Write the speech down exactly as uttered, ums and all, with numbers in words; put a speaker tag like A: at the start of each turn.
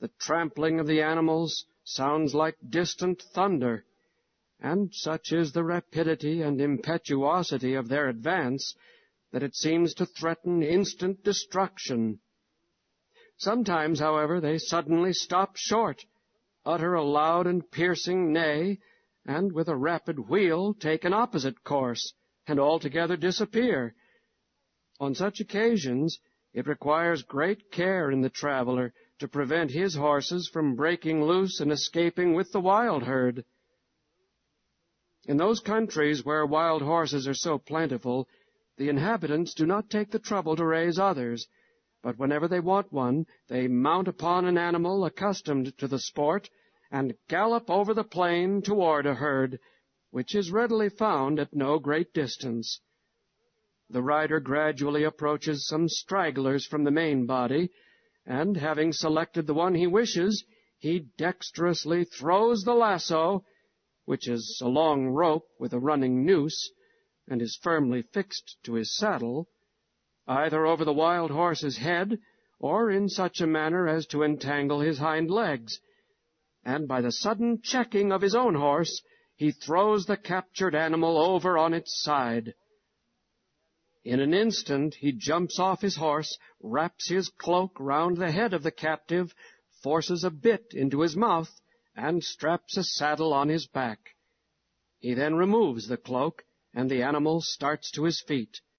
A: The trampling of the animals sounds like distant thunder, and such is the rapidity and impetuosity of their advance that it seems to threaten instant destruction. Sometimes, however, they suddenly stop short, utter a loud and piercing neigh, and with a rapid wheel take an opposite course, and altogether disappear. On such occasions it requires great care in the traveler to prevent his horses from breaking loose and escaping with the wild herd. In those countries where wild horses are so plentiful, the inhabitants do not take the trouble to raise others, but whenever they want one, they mount upon an animal accustomed to the sport, and gallop over the plain toward a herd, which is readily found at no great distance. The rider gradually approaches some stragglers from the main body, and, having selected the one he wishes, he dexterously throws the lasso, which is a long rope with a running noose, and is firmly fixed to his saddle, either over the wild horse's head, or in such a manner as to entangle his hind legs, and by the sudden checking of his own horse, he throws the captured animal over on its side. In an instant he jumps off his horse, wraps his cloak round the head of the captive, forces a bit into his mouth, and straps a saddle on his back. He then removes the cloak, and the animal starts to his feet.